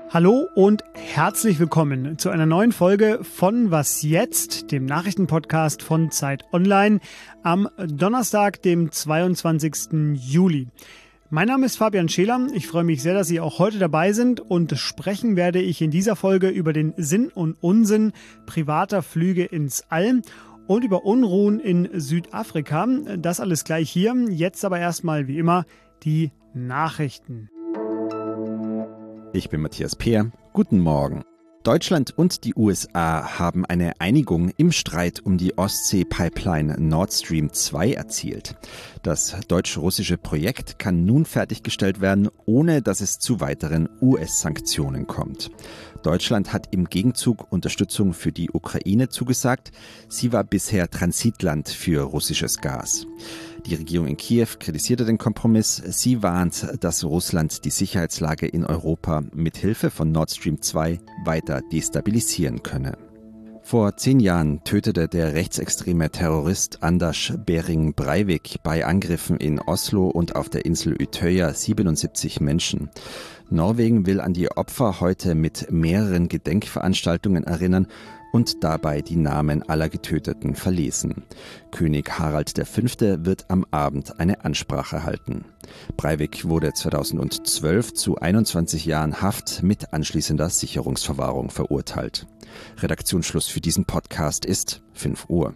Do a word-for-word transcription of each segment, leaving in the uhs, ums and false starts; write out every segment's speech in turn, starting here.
Hallo und herzlich willkommen zu einer neuen Folge von Was jetzt, dem Nachrichtenpodcast von Zeit Online am Donnerstag, dem zweiundzwanzigsten Juli. Mein Name ist Fabian Scheler. Ich freue mich sehr, dass Sie auch heute dabei sind, und sprechen werde ich in dieser Folge über den Sinn und Unsinn privater Flüge ins All und über Unruhen in Südafrika. Das alles gleich hier. Jetzt aber erstmal wie immer die Nachrichten. Ich bin Matthias Peer. Guten Morgen. Deutschland und die U S A haben eine Einigung im Streit um die Ostsee-Pipeline Nord Stream zwei erzielt. Das deutsch-russische Projekt kann nun fertiggestellt werden, ohne dass es zu weiteren U S-Sanktionen kommt. Deutschland hat im Gegenzug Unterstützung für die Ukraine zugesagt. Sie war bisher Transitland für russisches Gas. Die Regierung in Kiew kritisierte den Kompromiss. Sie warnt, dass Russland die Sicherheitslage in Europa mit Hilfe von Nord Stream zwei weiter destabilisieren könne. Vor zehn Jahren tötete der rechtsextreme Terrorist Anders Behring Breivik bei Angriffen in Oslo und auf der Insel Utøya siebenundsiebzig Menschen. Norwegen will an die Opfer heute mit mehreren Gedenkveranstaltungen erinnern und dabei die Namen aller Getöteten verlesen. König Harald der Fünfte wird am Abend eine Ansprache halten. Breivik wurde zweitausendzwölf zu einundzwanzig Jahren Haft mit anschließender Sicherungsverwahrung verurteilt. Redaktionsschluss für diesen Podcast ist fünf Uhr.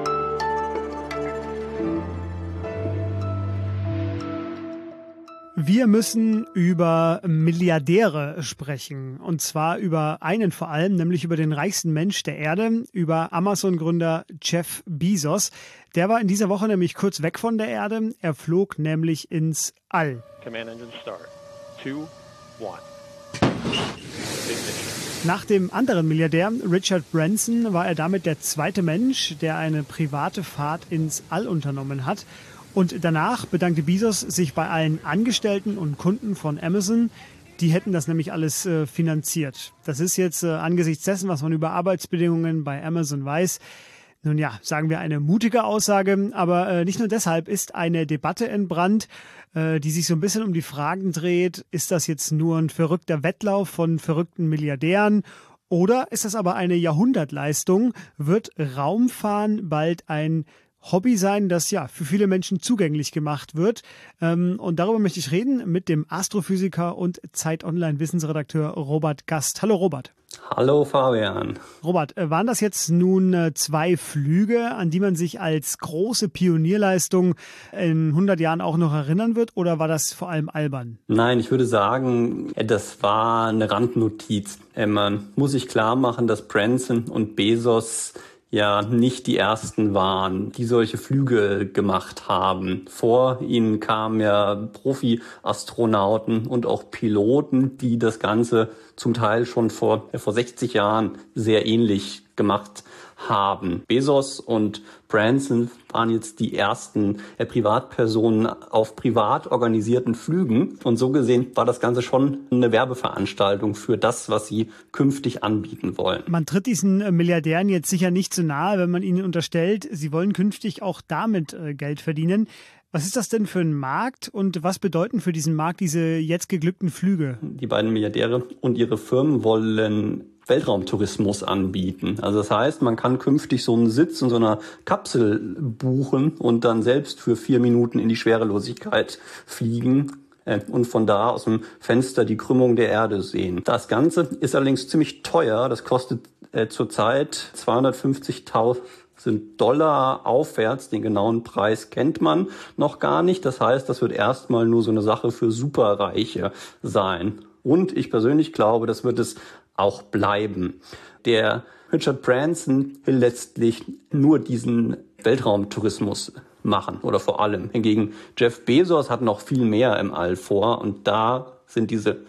Wir müssen über Milliardäre sprechen, und zwar über einen vor allem, nämlich über den reichsten Mensch der Erde, über Amazon-Gründer Jeff Bezos. Der war in dieser Woche nämlich kurz weg von der Erde, er flog nämlich ins All. Command engine start. Two, one. Nach dem anderen Milliardär, Richard Branson, war er damit der zweite Mensch, der eine private Fahrt ins All unternommen hat. Und danach bedankte Bezos sich bei allen Angestellten und Kunden von Amazon. Die hätten das nämlich alles äh, finanziert. Das ist jetzt äh, angesichts dessen, was man über Arbeitsbedingungen bei Amazon weiß, nun ja, sagen wir eine mutige Aussage. Aber äh, nicht nur deshalb ist eine Debatte entbrannt, äh, die sich so ein bisschen um die Fragen dreht. Ist das jetzt nur ein verrückter Wettlauf von verrückten Milliardären? Oder ist das aber eine Jahrhundertleistung? Wird Raumfahren bald ein Hobby sein, das ja für viele Menschen zugänglich gemacht wird? Ähm, und darüber möchte ich reden mit dem Astrophysiker und Zeit Online Wissensredakteur Robert Gast. Hallo Robert. Hallo Fabian. Robert, äh, waren das jetzt nun äh, zwei Flüge, an die man sich als große Pionierleistung in hundert Jahren auch noch erinnern wird, oder war das vor allem albern? Nein, ich würde sagen, das war eine Randnotiz. Man muss sich klar machen, dass Branson und Bezos ja nicht die ersten waren, die solche Flüge gemacht haben. Vor ihnen kamen ja Profi-Astronauten und auch Piloten, die das Ganze zum Teil schon vor, vor sechzig Jahren sehr ähnlich gemacht haben. Bezos und Branson waren jetzt die ersten äh, Privatpersonen auf privat organisierten Flügen. Und so gesehen war das Ganze schon eine Werbeveranstaltung für das, was sie künftig anbieten wollen. Man tritt diesen Milliardären jetzt sicher nicht zu nahe, wenn man ihnen unterstellt, sie wollen künftig auch damit äh, Geld verdienen. Was ist das denn für ein Markt, und was bedeuten für diesen Markt diese jetzt geglückten Flüge? Die beiden Milliardäre und ihre Firmen wollen Weltraumtourismus anbieten. Also das heißt, man kann künftig so einen Sitz in so einer Kapsel buchen und dann selbst für vier Minuten in die Schwerelosigkeit fliegen und von da aus dem Fenster die Krümmung der Erde sehen. Das Ganze ist allerdings ziemlich teuer. Das kostet äh, zurzeit zweihundertfünfzigtausend Dollar aufwärts. Den genauen Preis kennt man noch gar nicht. Das heißt, das wird erstmal nur so eine Sache für Superreiche sein. Und ich persönlich glaube, das wird es auch bleiben. Der Richard Branson will letztlich nur diesen Weltraumtourismus machen, oder vor allem. Hingegen Jeff Bezos hat noch viel mehr im All vor, und da sind diese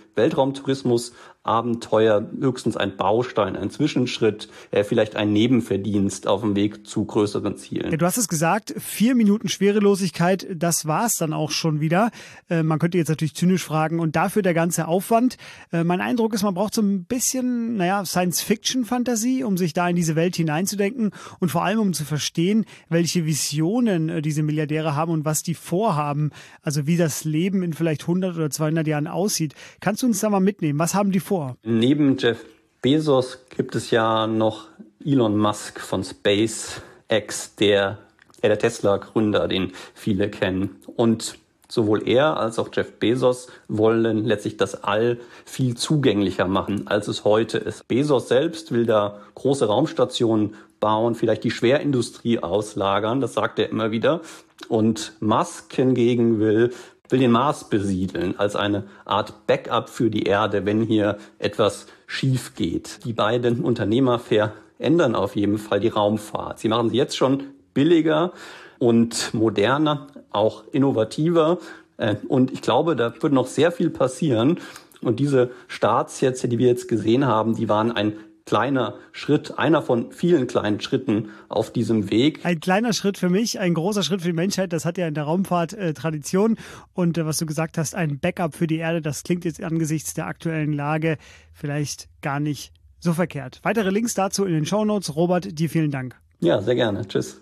Weltraumtourismus-Abenteuer höchstens ein Baustein, ein Zwischenschritt, äh, vielleicht ein Nebenverdienst auf dem Weg zu größeren Zielen. Ja, du hast es gesagt, vier Minuten Schwerelosigkeit, das war's dann auch schon wieder. Äh, man könnte jetzt natürlich zynisch fragen, und dafür der ganze Aufwand. Äh, mein Eindruck ist, man braucht so ein bisschen, naja, Science-Fiction-Fantasie, um sich da in diese Welt hineinzudenken und vor allem um zu verstehen, welche Visionen äh, diese Milliardäre haben und was die vorhaben. Also wie das Leben in vielleicht hundert oder zweihundert Jahren aussieht. Kannst du uns da mal mitnehmen. Was haben die vor? Neben Jeff Bezos gibt es ja noch Elon Musk von SpaceX, der, der, der Tesla-Gründer, den viele kennen. Und sowohl er als auch Jeff Bezos wollen letztlich das All viel zugänglicher machen, als es heute ist. Bezos selbst will da große Raumstationen bauen, vielleicht die Schwerindustrie auslagern, das sagt er immer wieder. Und Musk hingegen will, will den Mars besiedeln als eine Art Backup für die Erde, wenn hier etwas schief geht. Die beiden Unternehmer verändern auf jeden Fall die Raumfahrt. Sie machen sie jetzt schon billiger und moderner, auch innovativer. Und ich glaube, da wird noch sehr viel passieren. Und diese Starts jetzt, die wir jetzt gesehen haben, die waren ein kleiner Schritt, einer von vielen kleinen Schritten auf diesem Weg. Ein kleiner Schritt für mich, ein großer Schritt für die Menschheit. Das hat ja in der Raumfahrt äh, Tradition. Und äh, was du gesagt hast, ein Backup für die Erde, das klingt jetzt angesichts der aktuellen Lage vielleicht gar nicht so verkehrt. Weitere Links dazu in den Shownotes. Robert, dir vielen Dank. Ja, sehr gerne. Tschüss.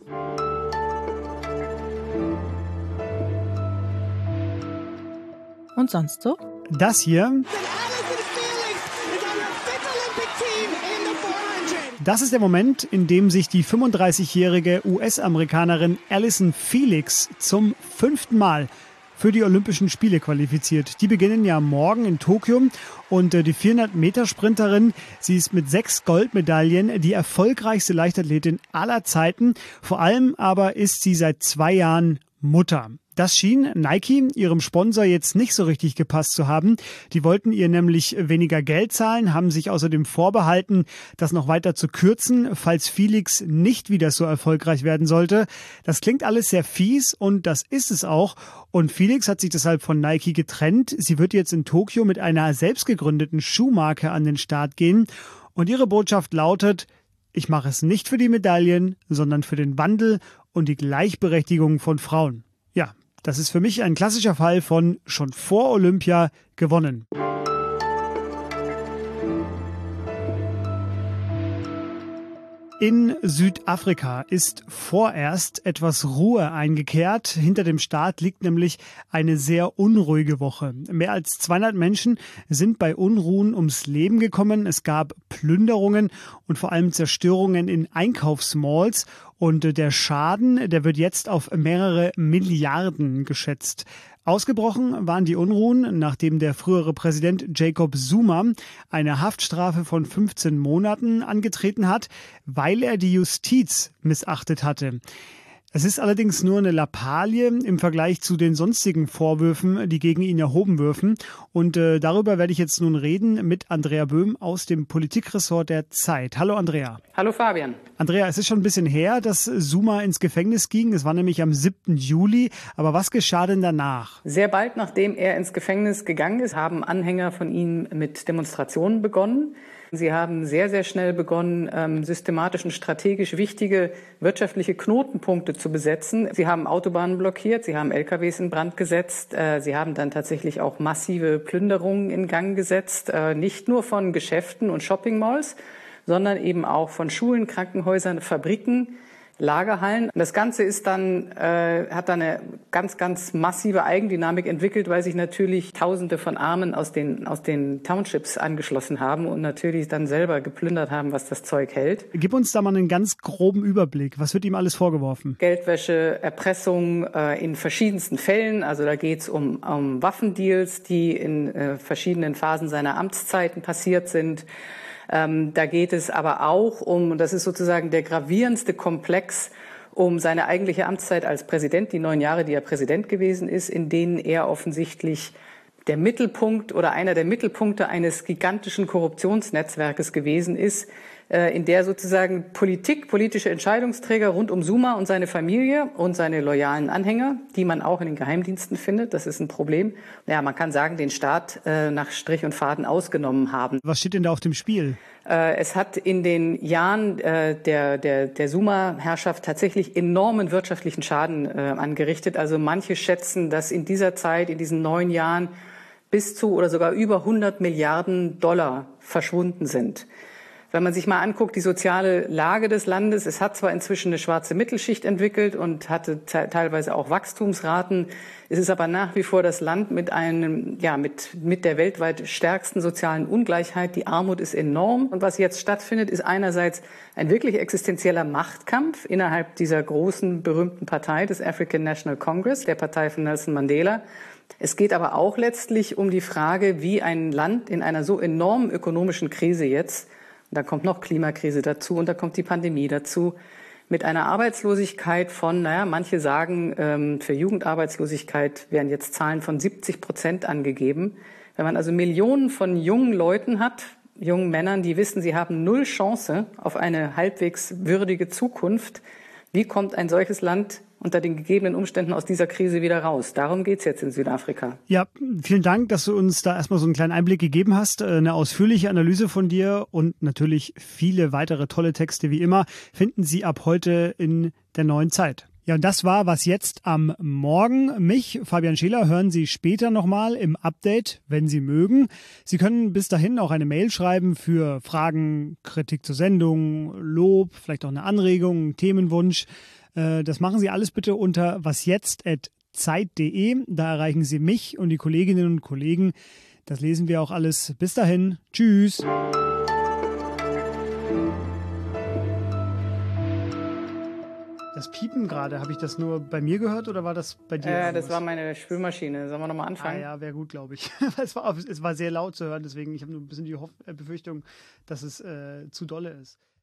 Und sonst so? Das hier. Das ist der Moment, in dem sich die fünfunddreißigjährige U S-Amerikanerin Allyson Felix zum fünften Mal für die Olympischen Spiele qualifiziert. Die beginnen ja morgen in Tokio und die vierhundert-Meter-Sprinterin, sie ist mit sechs Goldmedaillen die erfolgreichste Leichtathletin aller Zeiten. Vor allem aber ist sie seit zwei Jahren Mutter. Das schien Nike, ihrem Sponsor, jetzt nicht so richtig gepasst zu haben. Die wollten ihr nämlich weniger Geld zahlen, haben sich außerdem vorbehalten, das noch weiter zu kürzen, falls Felix nicht wieder so erfolgreich werden sollte. Das klingt alles sehr fies und das ist es auch. Und Felix hat sich deshalb von Nike getrennt. Sie wird jetzt in Tokio mit einer selbst gegründeten Schuhmarke an den Start gehen. Und ihre Botschaft lautet: Ich mache es nicht für die Medaillen, sondern für den Wandel und die Gleichberechtigung von Frauen. Ja, das ist für mich ein klassischer Fall von schon vor Olympia gewonnen. In Südafrika ist vorerst etwas Ruhe eingekehrt. Hinter dem Staat liegt nämlich eine sehr unruhige Woche. Mehr als zweihundert Menschen sind bei Unruhen ums Leben gekommen. Es gab Plünderungen und vor allem Zerstörungen in Einkaufsmalls. Und der Schaden, der wird jetzt auf mehrere Milliarden geschätzt. Ausgebrochen waren die Unruhen, nachdem der frühere Präsident Jacob Zuma eine Haftstrafe von fünfzehn Monaten angetreten hat, weil er die Justiz missachtet hatte. Es ist allerdings nur eine Lappalie im Vergleich zu den sonstigen Vorwürfen, die gegen ihn erhoben würden. Und äh, darüber werde ich jetzt nun reden mit Andrea Böhm aus dem Politikressort der Zeit. Hallo Andrea. Hallo Fabian. Andrea, es ist schon ein bisschen her, dass Zuma ins Gefängnis ging. Es war nämlich am siebten Juli. Aber was geschah denn danach? Sehr bald nachdem er ins Gefängnis gegangen ist, haben Anhänger von ihm mit Demonstrationen begonnen. Sie haben sehr, sehr schnell begonnen, ähm, systematisch und strategisch wichtige wirtschaftliche Knotenpunkte zu besetzen. Sie haben Autobahnen blockiert, sie haben L K Ws in Brand gesetzt, äh, sie haben dann tatsächlich auch massive Plünderungen in Gang gesetzt, äh, nicht nur von Geschäften und Shoppingmalls, sondern eben auch von Schulen, Krankenhäusern, Fabriken, Lagerhallen. Das Ganze ist dann, äh, hat dann eine ganz, ganz massive Eigendynamik entwickelt, weil sich natürlich Tausende von Armen aus den, aus den Townships angeschlossen haben und natürlich dann selber geplündert haben, was das Zeug hält. Gib uns da mal einen ganz groben Überblick. Was wird ihm alles vorgeworfen? Geldwäsche, Erpressung äh, in verschiedensten Fällen. Also da geht es um, um Waffendeals, die in äh, verschiedenen Phasen seiner Amtszeiten passiert sind. Ähm, da geht es aber auch um, und das ist sozusagen der gravierendste Komplex, um seine eigentliche Amtszeit als Präsident, die neun Jahre, die er Präsident gewesen ist, in denen er offensichtlich der Mittelpunkt oder einer der Mittelpunkte eines gigantischen Korruptionsnetzwerkes gewesen ist, in der sozusagen Politik, politische Entscheidungsträger rund um Zuma und seine Familie und seine loyalen Anhänger, die man auch in den Geheimdiensten findet, das ist ein Problem, ja, man kann sagen, den Staat äh, nach Strich und Faden ausgenommen haben. Was steht denn da auf dem Spiel? Äh, es hat in den Jahren äh, der, der, der Zuma-Herrschaft tatsächlich enormen wirtschaftlichen Schaden äh, angerichtet. Also manche schätzen, dass in dieser Zeit, in diesen neun Jahren bis zu oder sogar über hundert Milliarden Dollar verschwunden sind. Wenn man sich mal anguckt, die soziale Lage des Landes, es hat zwar inzwischen eine schwarze Mittelschicht entwickelt und hatte te- teilweise auch Wachstumsraten, es ist aber nach wie vor das Land mit einem, ja, mit, mit der weltweit stärksten sozialen Ungleichheit. Die Armut ist enorm. Und was jetzt stattfindet, ist einerseits ein wirklich existenzieller Machtkampf innerhalb dieser großen, berühmten Partei des African National Congress, der Partei von Nelson Mandela. Es geht aber auch letztlich um die Frage, wie ein Land in einer so enormen ökonomischen Krise jetzt, da kommt noch Klimakrise dazu und da kommt die Pandemie dazu, mit einer Arbeitslosigkeit von, naja, manche sagen, ähm, für Jugendarbeitslosigkeit werden jetzt Zahlen von siebzig Prozent angegeben. Wenn man also Millionen von jungen Leuten hat, jungen Männern, die wissen, sie haben null Chance auf eine halbwegs würdige Zukunft, wie kommt ein solches Land unter den gegebenen Umständen aus dieser Krise wieder raus? Darum geht's jetzt in Südafrika. Ja, vielen Dank, dass du uns da erstmal so einen kleinen Einblick gegeben hast. Eine ausführliche Analyse von dir und natürlich viele weitere tolle Texte wie immer finden Sie ab heute in der Neuen Zeit. Ja, und das war Was jetzt am Morgen. Mich, Fabian Scheler, hören Sie später nochmal im Update, wenn Sie mögen. Sie können bis dahin auch eine Mail schreiben für Fragen, Kritik zur Sendung, Lob, vielleicht auch eine Anregung, Themenwunsch. Das machen Sie alles bitte unter wasjetzt at zeit punkt de. Da erreichen Sie mich und die Kolleginnen und Kollegen. Das lesen wir auch alles. Bis dahin. Tschüss. Das Piepen gerade, habe ich das nur bei mir gehört oder war das bei dir? Äh, das war meine Spülmaschine. Sollen wir nochmal anfangen? Ah ja, wäre gut, glaube ich. es, war, es war sehr laut zu hören, deswegen ich habe nur ein bisschen die Hoff- Befürchtung, dass es äh, zu dolle ist.